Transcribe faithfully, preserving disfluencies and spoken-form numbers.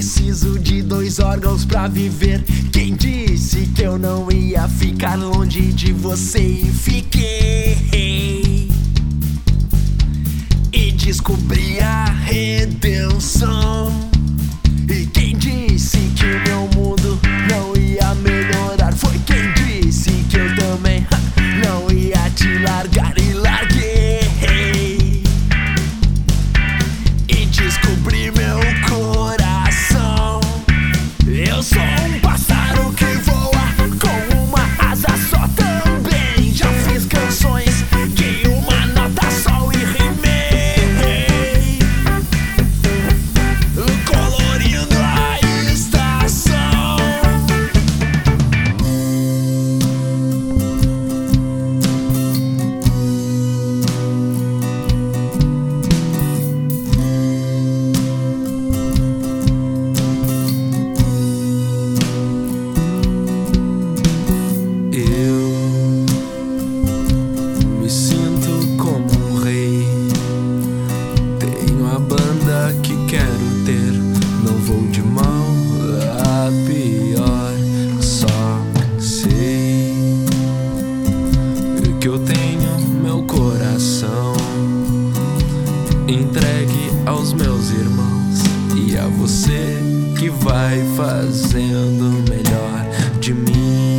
preciso de dois órgãos pra viver. Quem disse que eu não ia ficar longe de você? E fiquei, e descobri a redenção. E quem disse que o meu mundo não ia melhorar? Foi quem disse que eu também ha, não ia te largar. E larguei, e descobri meu coração. Eu sou um pássaro que voa com uma asa só também. Já fiz canções que uma nota só e rimei, colorindo a estação. Eu me sinto como um rei. Tenho a banda que quero ter. Não vou de mal a pior. Só sei que eu tenho meu coração entregue aos meus irmãos e a você que vai fazendo o melhor de mim.